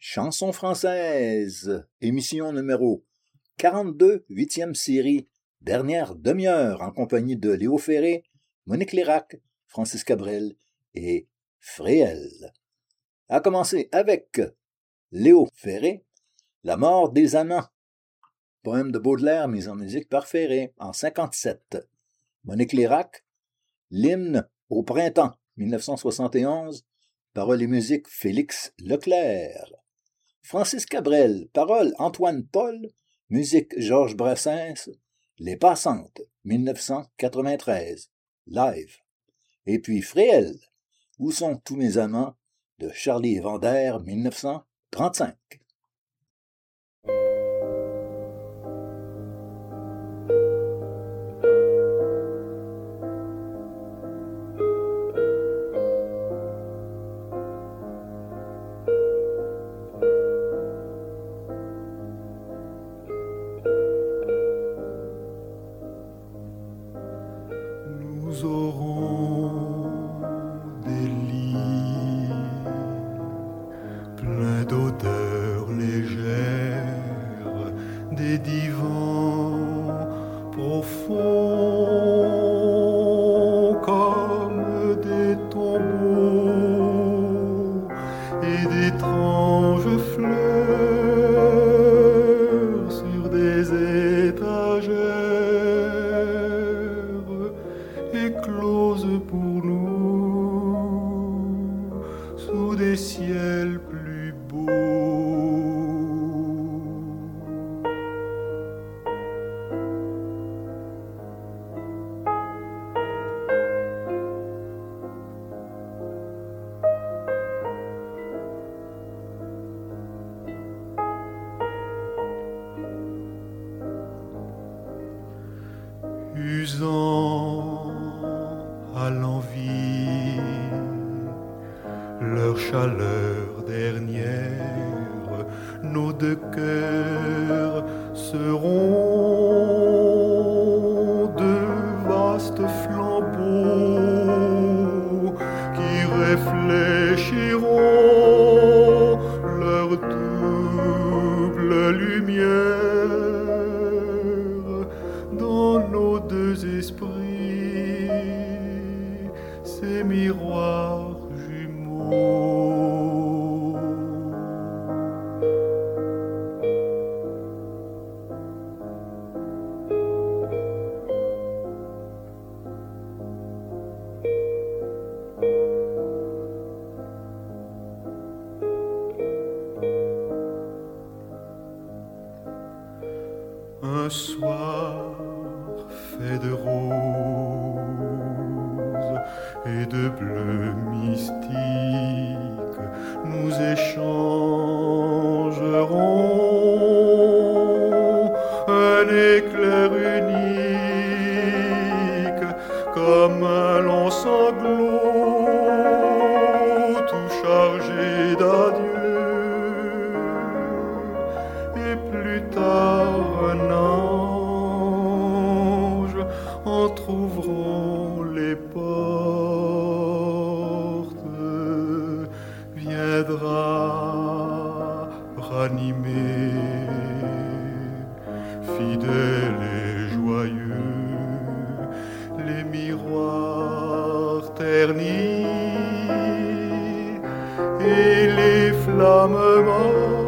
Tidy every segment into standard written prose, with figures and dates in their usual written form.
Chansons françaises, émission numéro 42, 8e série, dernière demi-heure en compagnie de Léo Ferré, Monique Lérac, Francis Cabrel et Fréhel. À commencer avec Léo Ferré, La mort des amants, poème de Baudelaire mis en musique par Ferré en 57. Monique Lérac, L'hymne au printemps, 1971, paroles et musique Félix Leclerc. Francis Cabrel, paroles Antoine Paul, musique Georges Brassens, Les Passantes, 1993, live. Et puis Fréhel, Où sont tous mes amants, de Charlie Evander, 1935. Nous aurons des lits pleins d'odeurs légères, des divans profonds comme des tombeaux et d'étranges fleurs sur des étagères éclose pour nous sous des ciels plus beaux. Usant à l'envie leur chaleur dernière, nos deux cœurs seront deux vastes flambeaux qui réfléchiront leur double lumière dans nos deux esprits, ces miroirs jumeaux. Un soir fait de roses et de bleu mystique, nous échangerons un éclair unique comme un long sanglot tout chargé d'adieu. Et plus tard un ange entr'ouvrant les portes viendra ranimer, fidèle et joyeux, les miroirs ternis et les flammes mortes.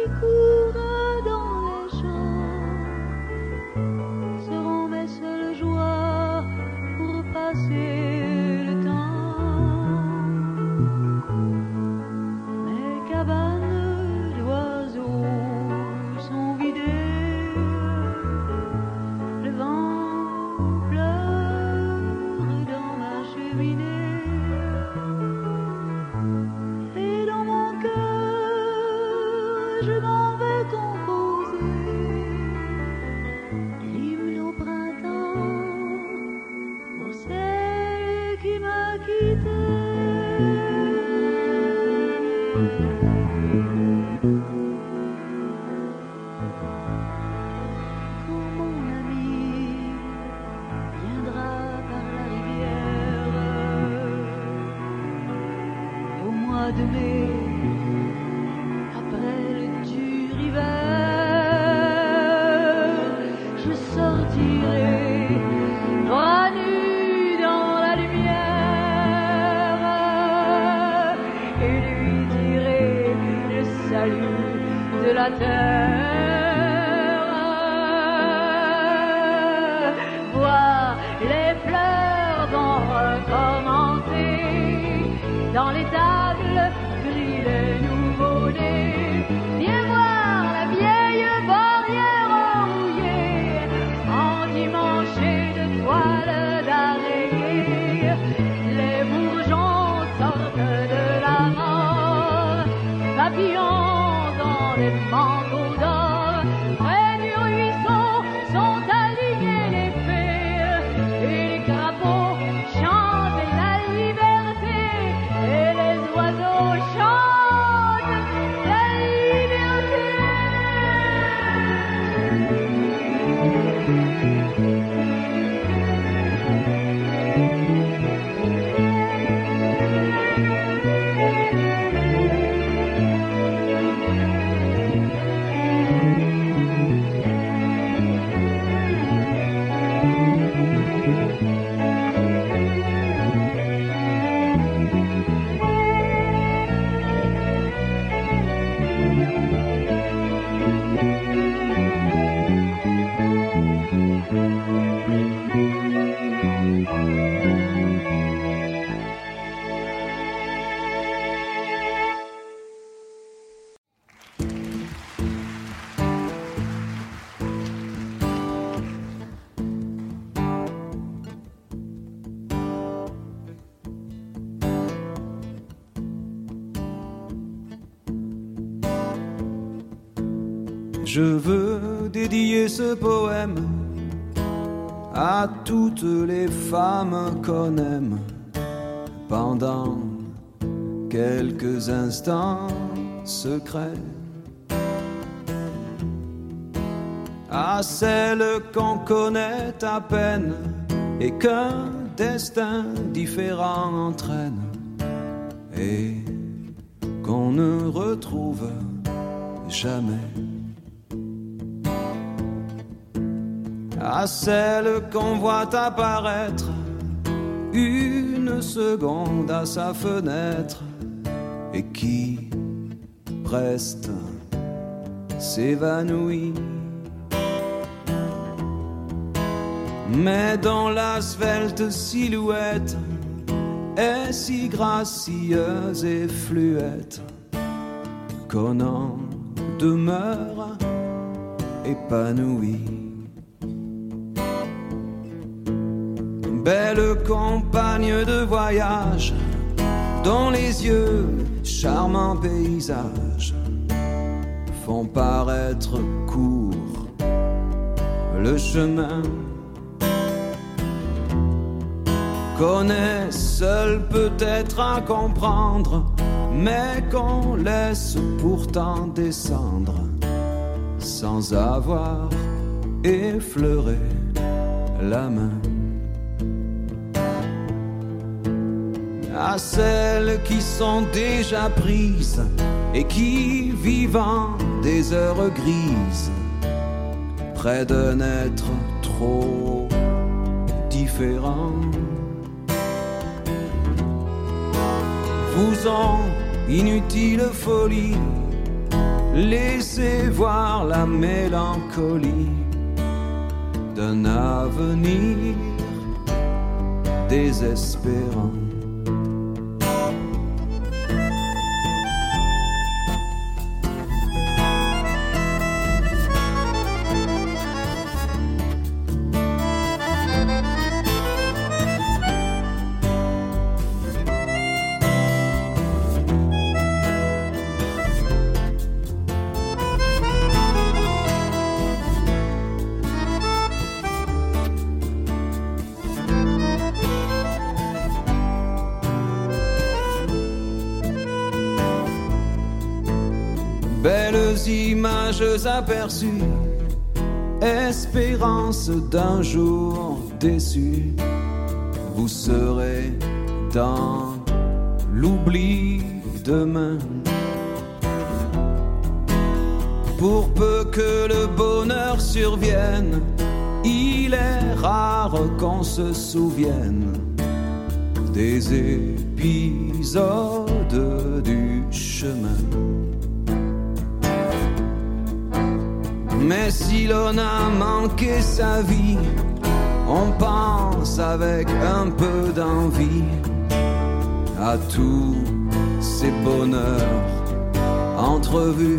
qui courent dans les champs seront mes seules joies pour passer le temps. Mes cabanes d'oiseaux sont vidées, le vent pleure dans ma cheminée, et dans mon cœur je m'en vais composer l'hymne au printemps pour celle qui m'a quitté. Quand mon ami viendra par la rivière au mois de mai, après le dur hiver, je sortirai bras nus dans la lumière et lui dirai le salut de la terre. Voir les fleurs vont recommencer dans les tables gris les nouveaux-nés. Viens voir la vieille barrière rouillée, endimanchée de toiles d'araignée. Les bourgeons sortent de la mort, papillons dans des manteaux d'or. Près du ruisseau sont alignés les fées, et les crapauds chantent la liberté, et les oiseaux chantent la liberté. Je veux dédier ce poème à toutes les femmes qu'on aime pendant quelques instants secrets, à celles qu'on connaît à peine et qu'un destin différent entraîne et qu'on ne retrouve jamais, à celles qu'on voit apparaître une seconde à sa fenêtre et qui reste s'évanouit, mais dont la svelte silhouette est si gracieuse et fluette qu'on en demeure épanoui. Belle compagne de voyage, dont les yeux, charmants paysages, font paraître court le chemin qu'on est seul peut-être à comprendre, mais qu'on laisse pourtant descendre sans avoir effleuré la main. À celles qui sont déjà prises et qui, vivant des heures grises, près d'un être trop différent, vous ont inutile folie laissez voir la mélancolie d'un avenir désespérant. Belles images aperçues, espérance d'un jour déçu. Vous serez dans l'oubli demain. Pour peu que le bonheur survienne, il est rare qu'on se souvienne des épisodes du chemin. Mais si l'on a manqué sa vie, on pense avec un peu d'envie à tous ces bonheurs entrevus,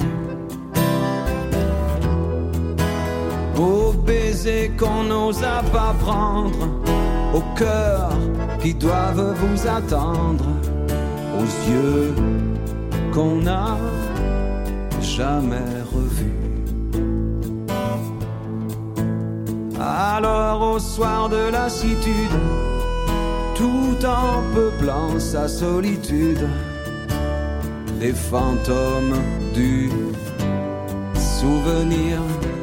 aux baisers qu'on n'osa pas prendre, aux cœurs qui doivent vous attendre, aux yeux qu'on n'a jamais revus. Alors au soir de lassitude, tout en peuplant sa solitude, les fantômes du souvenir.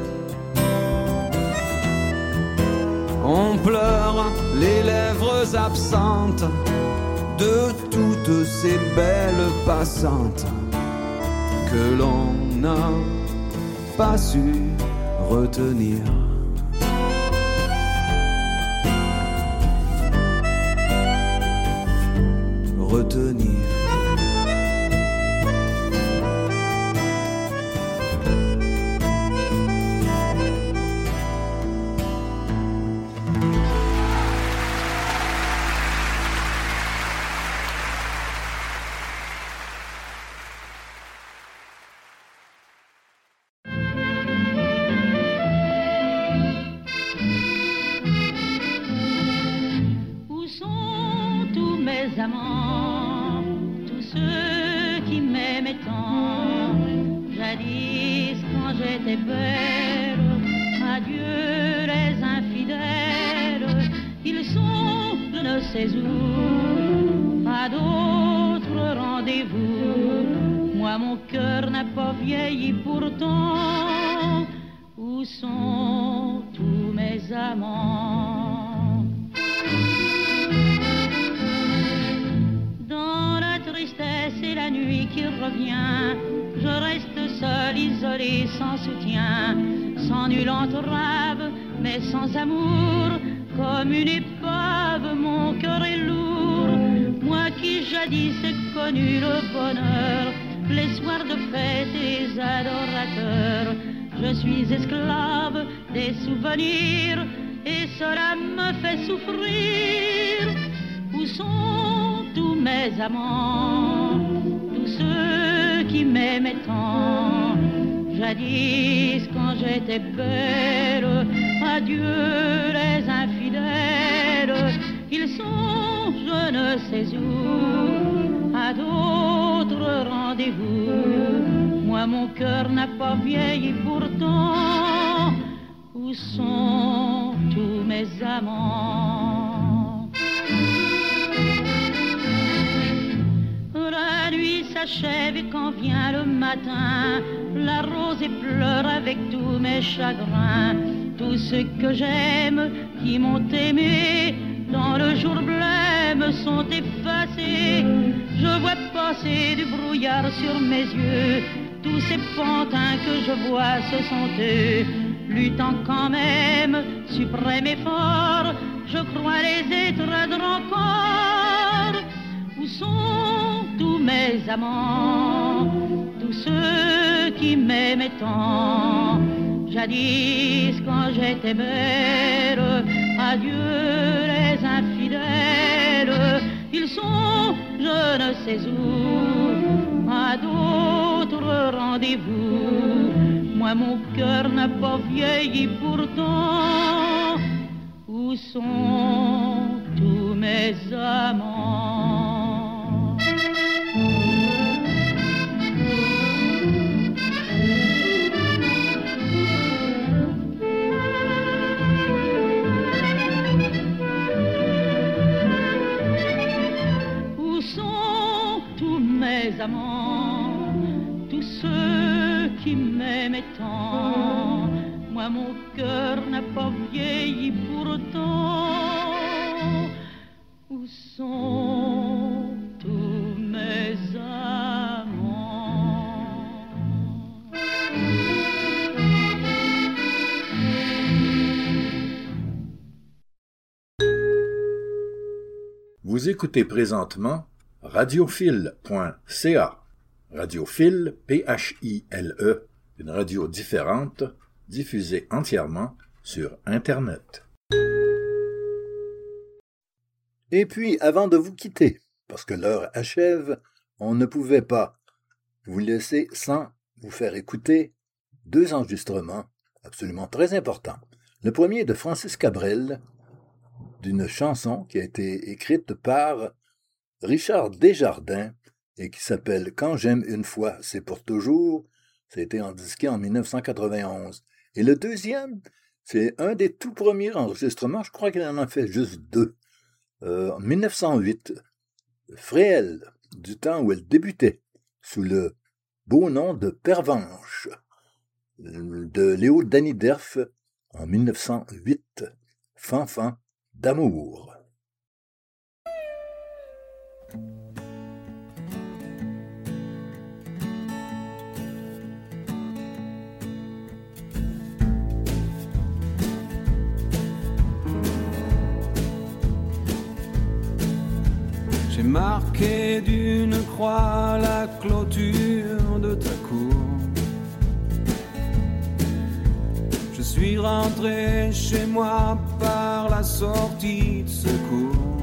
On pleure les lèvres absentes de toutes ces belles passantes que l'on n'a pas su retenir. Retenir. Où sont tous mes amants, tous ceux qui m'aimaient tant, jadis quand j'étais belle? Adieu les infidèles, ils sont je ne sais où, à d'autres rendez-vous. Moi mon cœur n'a pas vieilli pourtant. Où sont tous mes amants? Dans la tristesse et la nuit qui revient, je reste seule, isolée, sans soutien, sans nulle entrave, mais sans amour. Comme une épave, mon cœur est lourd. Moi qui jadis ai connu le bonheur, les soirs de fête et les adorateurs, je suis esclave des souvenirs et cela me fait souffrir. Où sont tous mes amants, tous ceux qui m'aimaient tant, jadis quand j'étais belle? Adieu les infidèles, ils sont je ne sais où, à d'autres rendez-vous. Moi mon cœur n'a pas vieilli pourtant. Où sont tous mes amants? La nuit s'achève et quand vient le matin, la rose pleure avec tous mes chagrins. Tous ceux que j'aime, qui m'ont aimé, dans le jour blême sont effacés. Je vois passer du brouillard sur mes yeux. Tous ces pantins que je vois, ce sont eux, luttant quand même, suprême effort. Je crois les étreindre encore. Où sont tous mes amants, tous ceux qui m'aimaient tant? Jadis quand j'étais belle, adieu les infidèles. Ils sont je ne sais où, à d'autres rendez-vous. Moi mon cœur n'a pas vieilli pourtant. Où sont tous mes amants? Où sont tous mes amants, tous ceux qui m'aimaient tant? Moi mon cœur n'a pas vieilli pourtant. Où sont tous mes amants? Vous écoutez présentement radiophile.ca. Radiophile, P-H-I-L-E, une radio différente, diffusée entièrement sur Internet. Et puis, avant de vous quitter, parce que l'heure achève, on ne pouvait pas vous laisser sans vous faire écouter 2 enregistrements absolument très importants. Le premier de Francis Cabrel, d'une chanson qui a été écrite par Richard Desjardins et qui s'appelle « Quand j'aime une fois, c'est pour toujours ». Ça a été enregistré en 1991. Et le deuxième, c'est un des tout premiers enregistrements, je crois qu'il en a fait juste 2. En 1908, Fréhel, du temps où elle débutait, sous le beau nom de Pervenche, de Léo Daniderf, en 1908, Fanfan d'amour. J'ai marqué d'une croix la clôture de ta cour. Je suis rentré chez moi par la sortie de secours.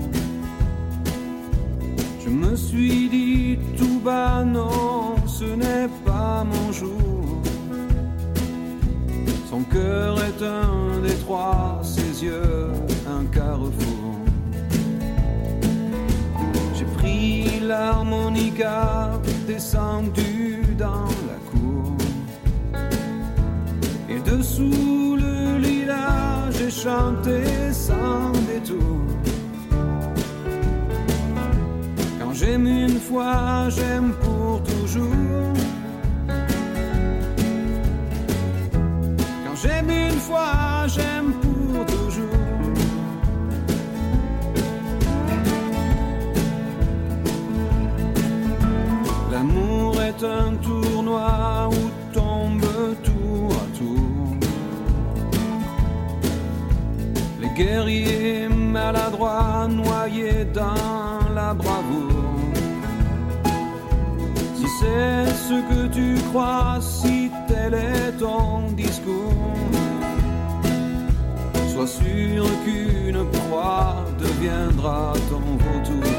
Je me suis dit tout bas, non, ce n'est pas mon jour. Son cœur est un détroit, ses yeux un carrefour. L'harmonica descendu dans la cour, et dessous le lilas j'ai chanté sans détour. Quand j'aime une fois, j'aime pour toujours. Quand j'aime une fois, j'aime pour toujours. L'amour est un tournoi où tombe tour à tour les guerriers maladroits noyés dans la bravoure. Si c'est ce que tu crois, si tel est ton discours, sois sûr qu'une proie deviendra ton vautour.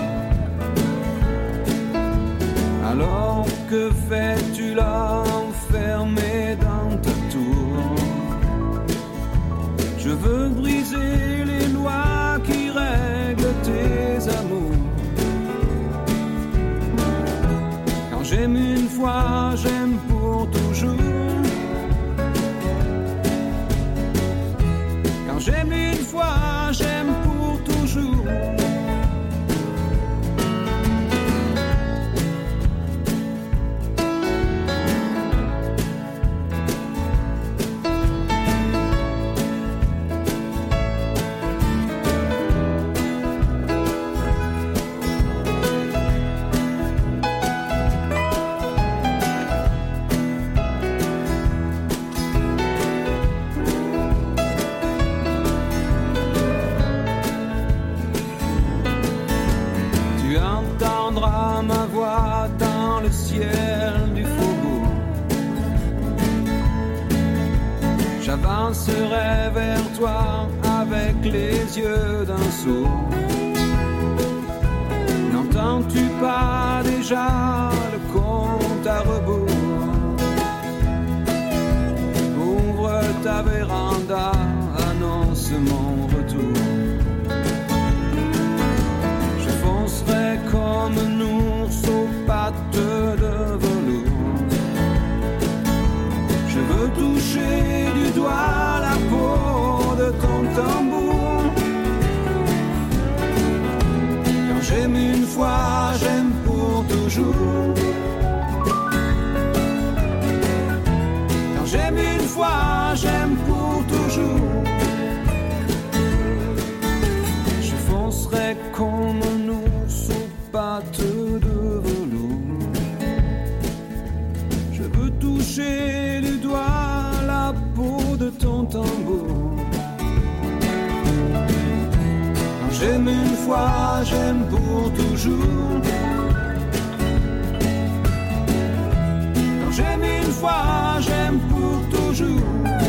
Alors que fais-tu là, enfermé dans ta tour? Je veux briser les lois qui règlent tes amours. Quand j'aime une fois, j'aime pour toujours. Quand j'aime une fois, j'aime pour toujours. J'avancerai vers toi avec les yeux d'un sourd. N'entends-tu pas déjà le compte à rebours? Ouvre ta véranda, annonce mon retour. Je foncerai comme un ours aux pattes de velours. Je veux toucher du doigt la peau de ton tambour. Quand j'aime une fois, j'aime pour toujours. Quand j'aime une fois, j'aime pour toujours. Je foncerai comme un ours aux pattes de velours. Je veux toucher du doigt la peau de ton tambour. Quand j'aime une fois, j'aime pour toujours. Quand j'aime une fois, j'aime pour toujours.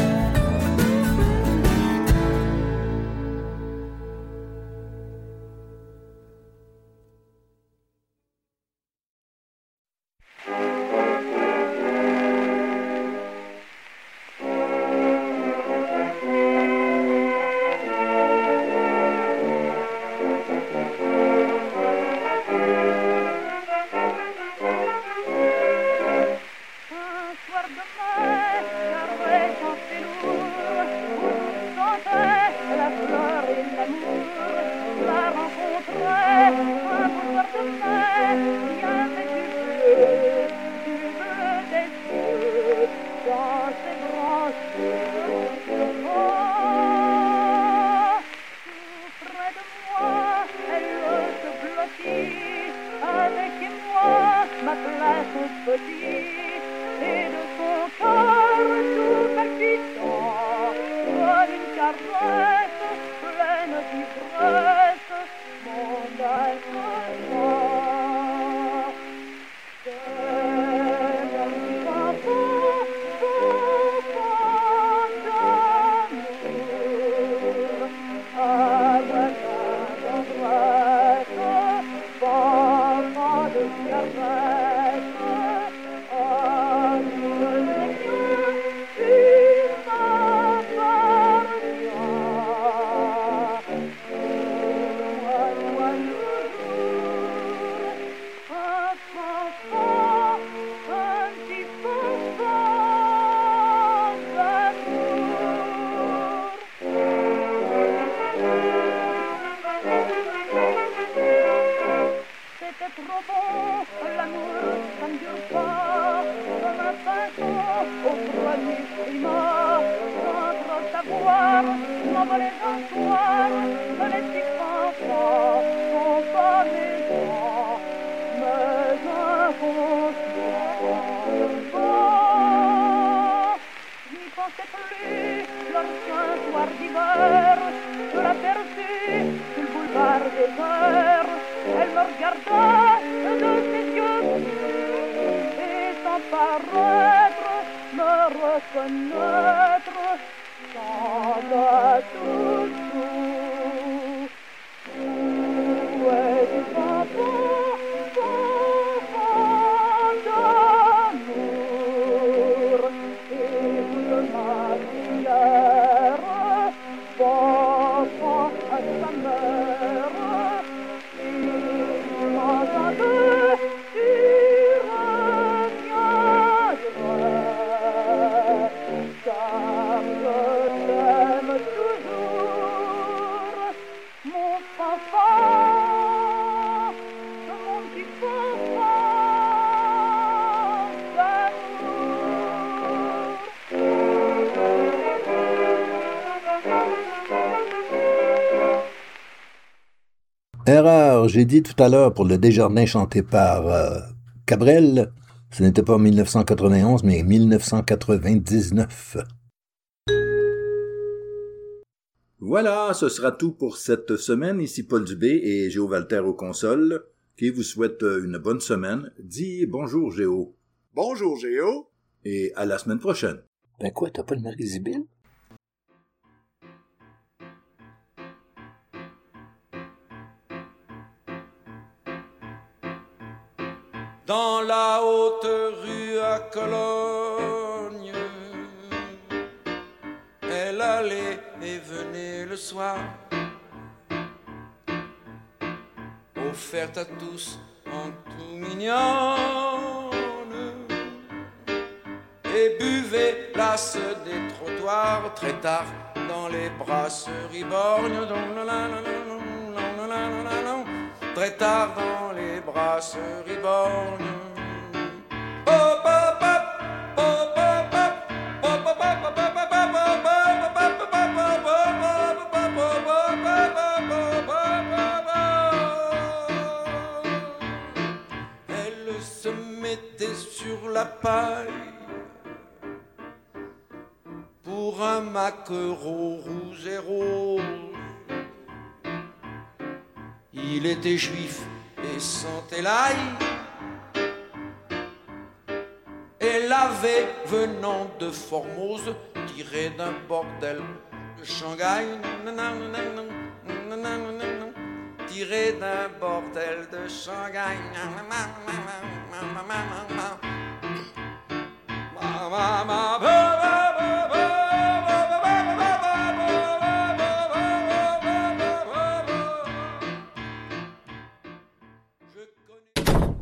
Erreur, j'ai dit tout à l'heure pour le Desjardins chanté par Cabrel, ce n'était pas 1991 mais 1999. Voilà, ce sera tout pour cette semaine. Ici Paul Dubé et Géo Walter aux consoles, qui vous souhaite une bonne semaine. Dis bonjour Géo. Bonjour Géo. Et à la semaine prochaine. Ben quoi, t'as pas le Marie-Zibille? dans la haute rue à Cologne. Elle allait et venait le soir, offerte à tous en tout mignonne, et buvait l'as des trottoirs très tard dans les brasseries borgnes. Très tard dans les brasseries borgnes. Elle se mettait sur la paille pour un maquereau rouge et rose. Il était juif et sentait l'ail, et l'avait, venant de Formose, tiré d'un bordel de Shanghai. Tiré d'un bordel de Shanghai.